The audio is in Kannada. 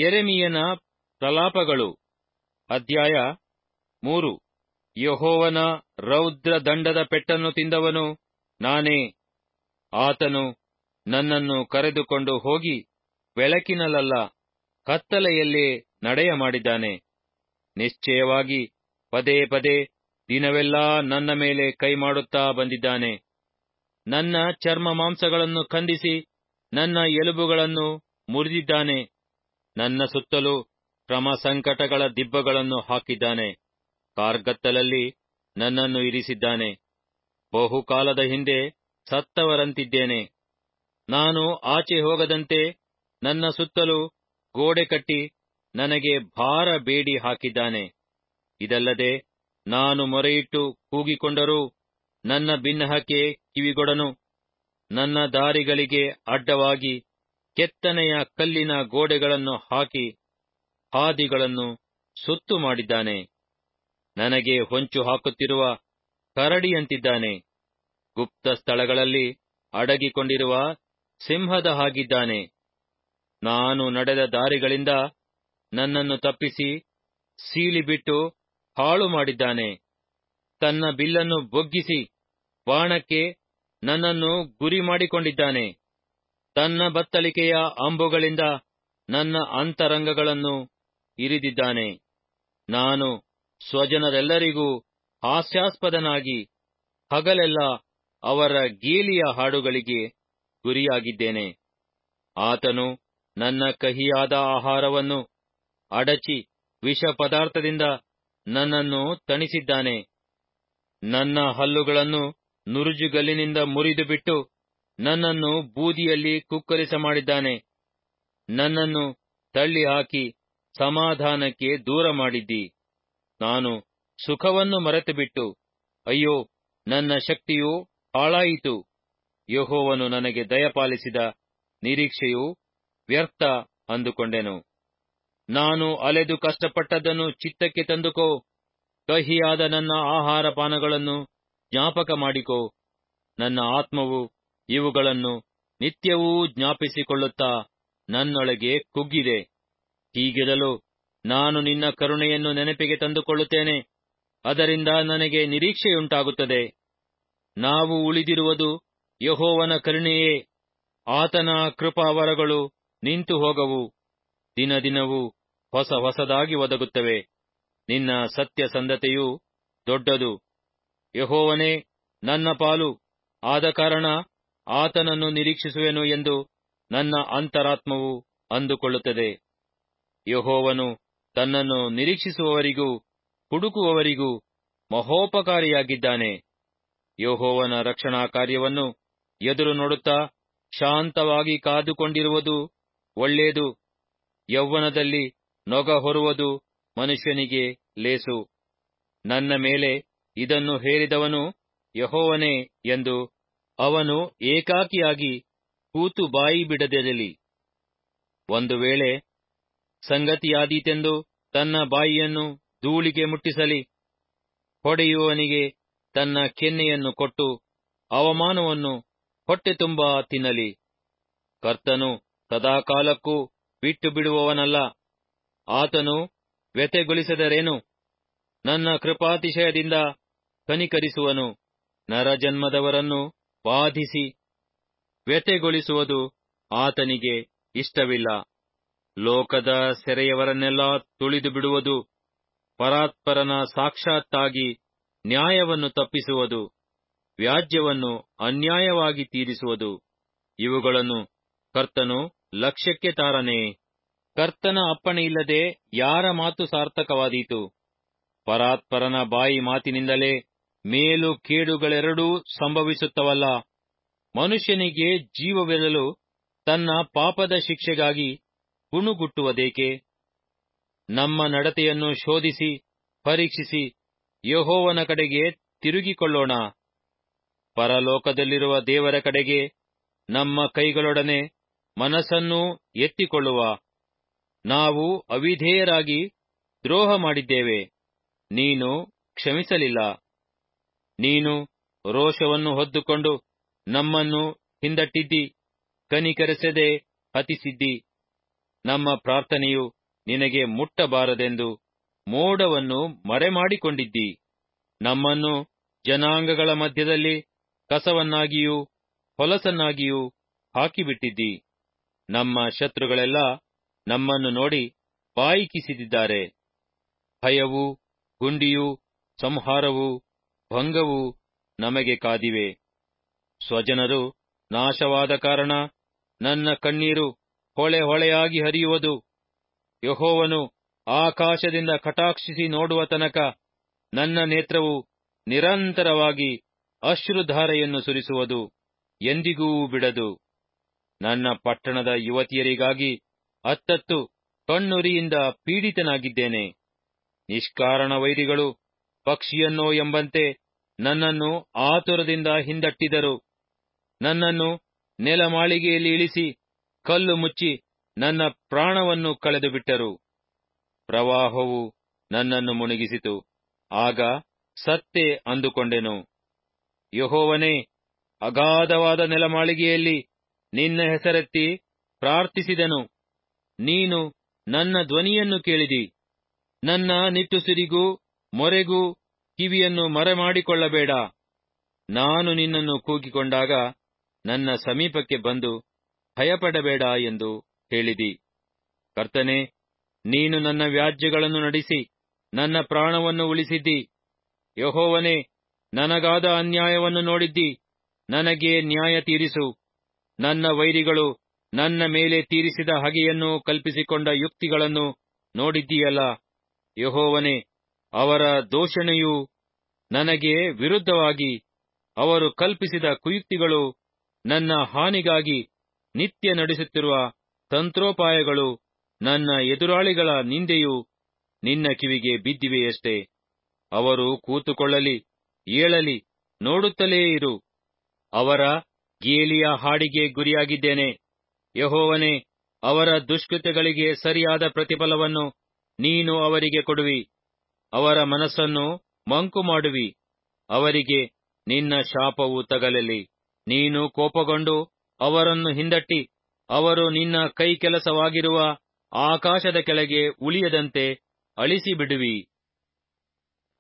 ಯೆರೆಮೀಯನ ಪ್ರಲಾಪಗಳು ಅಧ್ಯಾಯ 3. ಯೆಹೋವನ ರೌದ್ರ ದಂಡದ ಪೆಟ್ಟನ್ನು ತಿಂದವನು ನಾನೇ. ಆತನು ನನ್ನನ್ನು ಕರೆದುಕೊಂಡು ಹೋಗಿ ಬೆಳಕಿನಲ್ಲ ಕತ್ತಲೆಯಲ್ಲೇ ನಡೆಯ ಮಾಡಿದ್ದಾನೆ. ನಿಶ್ಚಯವಾಗಿ ಪದೇ ಪದೇ ದಿನವೆಲ್ಲಾ ನನ್ನ ಮೇಲೆ ಕೈಮಾಡುತ್ತಾ ಬಂದಿದ್ದಾನೆ. ನನ್ನ ಚರ್ಮ ಮಾಂಸಗಳನ್ನು ಖಂಡಿಸಿ ನನ್ನ ಎಲುಬುಗಳನ್ನು ಮುರಿದಿದ್ದಾನೆ. ನನ್ನ ಸುತ್ತಲೂ ಶ್ರಮ ಸಂಕಟಗಳ ದಿಬ್ಬಗಳನ್ನು ಹಾಕಿದ್ದಾನೆ. ಕಾರ್ಗತ್ತಲಲ್ಲಿ ನನ್ನನ್ನು ಇರಿಸಿದ್ದಾನೆ. ಬಹುಕಾಲದ ಹಿಂದೆ ಸತ್ತವರಂತಿದ್ದೇನೆ. ನಾನು ಆಚೆ ಹೋಗದಂತೆ ನನ್ನ ಸುತ್ತಲೂ ಗೋಡೆ ಕಟ್ಟಿ ನನಗೆ ಭಾರ ಬೇಡಿ ಹಾಕಿದ್ದಾನೆ. ಇದಲ್ಲದೆ ನಾನು ಮೊರೆಯಿಟ್ಟು ಕೂಗಿಕೊಂಡರೂ ನನ್ನ ಬಿನ್ನಹಕ್ಕೆ ಕಿವಿಗೊಡನು. ನನ್ನ ದಾರಿಗಳಿಗೆ ಅಡ್ಡವಾಗಿ ಕೆತ್ತನೆಯ ಕಲ್ಲಿನ ಗೋಡೆಗಳನ್ನು ಹಾಕಿ ಹಾದಿಗಳನ್ನು ಸುತ್ತು ಮಾಡಿದ್ದಾನೆ. ನನಗೆ ಹೊಂಚು ಹಾಕುತ್ತಿರುವ ಕರಡಿಯಂತಿದ್ದಾನೆ. ಗುಪ್ತ ಸ್ಥಳಗಳಲ್ಲಿ ಅಡಗಿಕೊಂಡಿರುವ ಸಿಂಹದ ಹಾಗಿದ್ದಾನೆ. ನಾನು ನಡೆದ ದಾರಿಗಳಿಂದ ನನ್ನನ್ನು ತಪ್ಪಿಸಿ ಸೀಳಿಬಿಟ್ಟು ಹಾಳು ಮಾಡಿದ್ದಾನೆ. ತನ್ನ ಬಿಲ್ಲನ್ನು ಬೊಗ್ಗಿಸಿ ಬಾಣಕ್ಕೆ ನನ್ನನ್ನು ಗುರಿ ಮಾಡಿಕೊಂಡಿದ್ದಾನೆ. ತನ್ನ ಬತ್ತಳಿಕೆಯ ಅಂಬುಗಳಿಂದ ನನ್ನ ಅಂತರಂಗಗಳನ್ನು ಇರಿದಿದ್ದಾನೆ. ನಾನು ಸ್ವಜನರೆಲ್ಲರಿಗೂ ಹಾಸ್ಯಾಸ್ಪದನಾಗಿ ಹಗಲೆಲ್ಲ ಅವರ ಗೇಲಿಯ ಹಾಡುಗಳಿಗೆ ಗುರಿಯಾಗಿದ್ದೇನೆ. ಆತನು ನನ್ನ ಕಹಿಯಾದ ಆಹಾರವನ್ನು ಅಡಚಿ ವಿಷ ಪದಾರ್ಥದಿಂದ ನನ್ನನ್ನು ತಣಿಸಿದ್ದಾನೆ. ನನ್ನ ಹಲ್ಲುಗಳನ್ನು ನುರುಜುಗಲ್ಲಿನಿಂದ ಮುರಿದು ಬಿಟ್ಟು ನನ್ನನ್ನು ಬೂದಿಯಲ್ಲಿ ಕುಕ್ಕರಿಸ ಮಾಡಿದ್ದಾನೆ. ನನ್ನನ್ನು ತಳ್ಳಿ ಹಾಕಿ ಸಮಾಧಾನಕ್ಕೆ ದೂರ ಮಾಡಿದ್ದಿ. ನಾನು ಸುಖವನ್ನು ಮರೆತುಬಿಟ್ಟು ಅಯ್ಯೋ, ನನ್ನ ಶಕ್ತಿಯು ಹಾಳಾಯಿತು. ಯೆಹೋವನು ನನಗೆ ದಯಪಾಲಿಸಿದ ನಿರೀಕ್ಷೆಯು ವ್ಯರ್ಥ ಅಂದುಕೊಂಡೆನು. ನಾನು ಅಲೆದು ಕಷ್ಟಪಟ್ಟದ್ದನ್ನು ಚಿತ್ತಕ್ಕೆ ತಂದುಕೋ. ಕಹಿಯಾದ ನನ್ನ ಆಹಾರ ಪಾನಗಳನ್ನು ಜ್ಞಾಪಕ ಮಾಡಿಕೋ. ನನ್ನ ಆತ್ಮವು ಇವುಗಳನ್ನು ನಿತ್ಯವೂ ಜ್ಞಾಪಿಸಿಕೊಳ್ಳುತ್ತಾ ನನ್ನೊಳಗೆ ಕುಗ್ಗಿದೆ. ಹೀಗಿರಲು ನಾನು ನಿನ್ನ ಕರುಣೆಯನ್ನು ನೆನಪಿಗೆ ತಂದುಕೊಳ್ಳುತ್ತೇನೆ. ಅದರಿಂದ ನನಗೆ ನಿರೀಕ್ಷೆಯುಂಟಾಗುತ್ತದೆ. ನಾವು ಉಳಿದಿರುವುದು ಯೆಹೋವನ ಕರುಣೆಯೇ. ಆತನ ಕೃಪಾವರಗಳು ನಿಂತು ಹೋಗವು. ದಿನ ದಿನವೂ ಹೊಸ ಹೊಸದಾಗಿ ಒದಗುತ್ತವೆ. ನಿನ್ನ ಸತ್ಯಸಂಧತೆಯು ದೊಡ್ಡದು. ಯೆಹೋವನೇ ನನ್ನ ಪಾಲು, ಆದ ಕಾರಣ ಆತನನ್ನು ನಿರೀಕ್ಷಿಸುವೆನು ಎಂದು ನನ್ನ ಅಂತರಾತ್ಮವು ಅಂದುಕೊಳ್ಳುತ್ತದೆ. ಯೆಹೋವನು ತನ್ನನ್ನು ನಿರೀಕ್ಷಿಸುವವರಿಗೂ ಹುಡುಕುವವರಿಗೂ ಮಹೋಪಕಾರಿಯಾಗಿದ್ದಾನೆ. ಯೆಹೋವನ ರಕ್ಷಣಾ ಕಾರ್ಯವನ್ನು ಎದುರು ನೋಡುತ್ತಾ ಶಾಂತವಾಗಿ ಕಾದುಕೊಂಡಿರುವುದು ಒಳ್ಳೆಯದು. ಯೌವನದಲ್ಲಿ ನೊಗ ಹೊರುವುದು ಮನುಷ್ಯನಿಗೆ ಲೇಸು. ನನ್ನ ಮೇಲೆ ಇದನ್ನು ಹೇರಿದವನು ಯೆಹೋವನೇ ಎಂದು ಅವನು ಏಕಾಕಿಯಾಗಿ ಕೂತು ಬಾಯಿ ಬಿಡದಿರಲಿ. ಒಂದು ವೇಳೆ ಸಂಗತಿಯಾದೀತೆಂದು ತನ್ನ ಬಾಯಿಯನ್ನು ಧೂಳಿಗೆ ಮುಟ್ಟಿಸಲಿ. ಹೊಡೆಯುವವನಿಗೆ ತನ್ನ ಕೆನ್ನೆಯನ್ನು ಕೊಟ್ಟು ಅವಮಾನವನ್ನು ಹೊಟ್ಟೆ ತುಂಬಾ ತಿನ್ನಲಿ. ಕರ್ತನು ಸದಾಕಾಲಕ್ಕೂ ಬಿಟ್ಟು ಬಿಡುವವನಲ್ಲ. ಆತನು ವ್ಯಥೆಗೊಳಿಸದರೇನು? ನನ್ನ ಕೃಪಾತಿಶಯದಿಂದ ಕನಿಕರಿಸುವನು. ನರಜನ್ಮದವರನ್ನು ಬಾಧಿಸಿ ವ್ಯಥೆಗೊಳಿಸುವುದು ಆತನಿಗೆ ಇಷ್ಟವಿಲ್ಲ. ಲೋಕದ ಸೆರೆಯವರನ್ನೆಲ್ಲ ತುಳಿದು ಬಿಡುವುದು. ಪರಾತ್ಪರನ ಸಾಕ್ಷಾತ್ತಾಗಿ ನ್ಯಾಯವನ್ನು ತಪ್ಪಿಸುವುದು. ವ್ಯಾಜ್ಯವನ್ನು ಅನ್ಯಾಯವಾಗಿ ತೀರಿಸುವುದು. ಇವುಗಳನ್ನು ಕರ್ತನು ಲಕ್ಷ್ಯಕ್ಕೆ ತಾರನೇ? ಕರ್ತನ ಅಪ್ಪಣೆಯಿಲ್ಲದೆ ಯಾರ ಮಾತು ಸಾರ್ಥಕವಾದೀತು? ಪರಾತ್ಪರನ ಬಾಯಿ ಮಾತಿನಿಂದಲೇ ಮೇಲು ಕೇಡುಗಳೆರಡೂ ಸಂಭವಿಸುತ್ತವಲ್ಲ. ಮನುಷ್ಯನಿಗೆ ಜೀವವಿರಲು ತನ್ನ ಪಾಪದ ಶಿಕ್ಷೆಗಾಗಿ ಗುಣುಗುಟ್ಟುವುದೇಕೆ? ನಮ್ಮ ನಡತೆಯನ್ನು ಶೋಧಿಸಿ ಪರೀಕ್ಷಿಸಿ ಯೆಹೋವನ ಕಡೆಗೆ ತಿರುಗಿಕೊಳ್ಳೋಣ. ಪರಲೋಕದಲ್ಲಿರುವ ದೇವರ ಕಡೆಗೆ ನಮ್ಮ ಕೈಗಳೊಡನೆ ಮನಸ್ಸನ್ನೂ ಎತ್ತಿಕೊಳ್ಳುವ. ನಾವು ಅವಿಧೇಯರಾಗಿ ದ್ರೋಹ ಮಾಡಿದ್ದೇವೆ, ನೀನು ಕ್ಷಮಿಸಲಿಲ್ಲ. ನೀನು ರೋಷವನ್ನು ಹೊದ್ದುಕೊಂಡು ನಮ್ಮನ್ನು ಹಿಂದಟ್ಟಿದ್ದಿ, ಕನಿಕರಿಸದೆ ಹತಿಸಿದ್ದಿ. ನಮ್ಮ ಪ್ರಾರ್ಥನೆಯು ನಿನಗೆ ಮುಟ್ಟಬಾರದೆಂದು ಮೋಡವನ್ನು ಮರೆಮಾಡಿಕೊಂಡಿದ್ದಿ. ನಮ್ಮನ್ನು ಜನಾಂಗಗಳ ಮಧ್ಯದಲ್ಲಿ ಕಸವನ್ನಾಗಿಯೂ ಹೊಲಸನ್ನಾಗಿಯೂ ಹಾಕಿಬಿಟ್ಟಿದ್ದಿ. ನಮ್ಮ ಶತ್ರುಗಳೆಲ್ಲ ನಮ್ಮನ್ನು ನೋಡಿ ಬಾಯಿ ಕಿಸಿದಿದ್ದಾರೆ. ಭಯವೂ ಗುಂಡಿಯೂ ಸಂಹಾರವೂ ಭಂಗವೂ ನಮಗೆ ಕಾದಿವೆ. ಸ್ವಜನರು ನಾಶವಾದ ಕಾರಣ ನನ್ನ ಕಣ್ಣೀರು ಹೊಳೆ ಹೊಳೆಯಾಗಿ ಹರಿಯುವುದು. ಯೆಹೋವನು ಆಕಾಶದಿಂದ ಕಟಾಕ್ಷಿಸಿ ನೋಡುವ ತನಕ ನನ್ನ ನೇತ್ರವು ನಿರಂತರವಾಗಿ ಅಶ್ರುಧಾರೆಯನ್ನು ಸುರಿಸುವುದು, ಎಂದಿಗೂ ಬಿಡದು. ನನ್ನ ಪಟ್ಟಣದ ಯುವತಿಯರಿಗಾಗಿ ಅತ್ತತ್ತು ಕಣ್ಣುರಿಯಿಂದ ಪೀಡಿತನಾಗಿದ್ದೇನೆ. ನಿಷ್ಕಾರಣ ವೈರಿಗಳು ಪಕ್ಷಿಯನ್ನೋ ಎಂಬಂತೆ ನನ್ನನ್ನು ಆತುರದಿಂದ ಹಿಂದಟ್ಟಿದರು. ನನ್ನನ್ನು ನೆಲಮಾಳಿಗೆಯಲ್ಲಿ ಇಳಿಸಿ ಕಲ್ಲು ಮುಚ್ಚಿ ನನ್ನ ಪ್ರಾಣವನ್ನು ಕಳೆದು ಬಿಟ್ಟರು. ಪ್ರವಾಹವು ನನ್ನನ್ನು ಮುಳುಗಿಸಿತು, ಆಗ ಸತ್ತೇ ಅಂದುಕೊಂಡೆನು. ಯೆಹೋವನೇ, ಅಗಾಧವಾದ ನೆಲಮಾಳಿಗೆಯಲ್ಲಿ ನಿನ್ನ ಹೆಸರೆತ್ತಿ ಪ್ರಾರ್ಥಿಸಿದೆನು. ನೀನು ನನ್ನ ಧ್ವನಿಯನ್ನು ಕೇಳಿದಿ. ನನ್ನ ನಿಟ್ಟುಸಿರಿಗೂ ಮೊರೆಗೂ ಕಿವಿಯನ್ನು ಮರೆಮಾಡಿಕೊಳ್ಳಬೇಡ. ನಾನು ನಿನ್ನನ್ನು ಕೂಗಿಕೊಂಡಾಗ ನನ್ನ ಸಮೀಪಕ್ಕೆ ಬಂದು ಭಯಪಡಬೇಡ ಎಂದು ಹೇಳಿದಿ. ಕರ್ತನೇ, ನೀನು ನನ್ನ ವ್ಯಾಜ್ಯಗಳನ್ನು ನಡೆಸಿ ನನ್ನ ಪ್ರಾಣವನ್ನು ಉಳಿಸಿದ್ದಿ. ಯೆಹೋವನೇ, ನನಗಾದ ಅನ್ಯಾಯವನ್ನು ನೋಡಿದ್ದಿ. ನನಗೆ ನ್ಯಾಯ ತೀರಿಸು. ನನ್ನ ವೈರಿಗಳು ನನ್ನ ಮೇಲೆ ತೀರಿಸಿದ ಹಗೆಯನ್ನು ಕಲ್ಪಿಸಿಕೊಂಡ ಯುಕ್ತಿಗಳನ್ನು ನೋಡಿದ್ದೀಯಲ್ಲ. ಯೆಹೋವನೇ, ಅವರ ದೂಷಣೆಯು ನನಗೆ ವಿರುದ್ಧವಾಗಿ, ಅವರು ಕಲ್ಪಿಸಿದ ಕುಯುಕ್ತಿಗಳು, ನನ್ನ ಹಾನಿಗಾಗಿ ನಿತ್ಯ ನಡೆಸುತ್ತಿರುವ ತಂತ್ರೋಪಾಯಗಳು, ನನ್ನ ಎದುರಾಳಿಗಳ ನಿಂದೆಯು ನಿನ್ನ ಕಿವಿಗೆ ಬಿದ್ದಿವೆಯಷ್ಟೇ. ಅವರು ಕೂತುಕೊಳ್ಳಲಿ, ಏಳಲಿ, ನೋಡುತ್ತಲೇ ಇರು. ಅವರ ಗೇಲಿಯ ಹಾಡಿಗೆ ಗುರಿಯಾಗಿದ್ದೇನೆ. ಯೆಹೋವನೇ, ಅವರ ದುಷ್ಕೃತ್ಯಗಳಿಗೆ ಸರಿಯಾದ ಪ್ರತಿಫಲವನ್ನು ನೀನು ಅವರಿಗೆ ಕೊಡುವಿ. ಅವರ ಮನಸ್ಸನ್ನು ಮಂಕು ಮಾಡುವಿ. ಅವರಿಗೆ ನಿನ್ನ ಶಾಪವು ತಗಲಲಿ. ನೀನು ಕೋಪಗೊಂಡು ಅವರನ್ನು ಹಿಂದಟ್ಟಿ, ಅವರು ನಿನ್ನ ಕೈ ಕೆಲಸವಾಗಿರುವ ಆಕಾಶದ ಕೆಳಗೆ ಉಳಿಯದಂತೆ ಅಳಿಸಿಬಿಡುವಿ.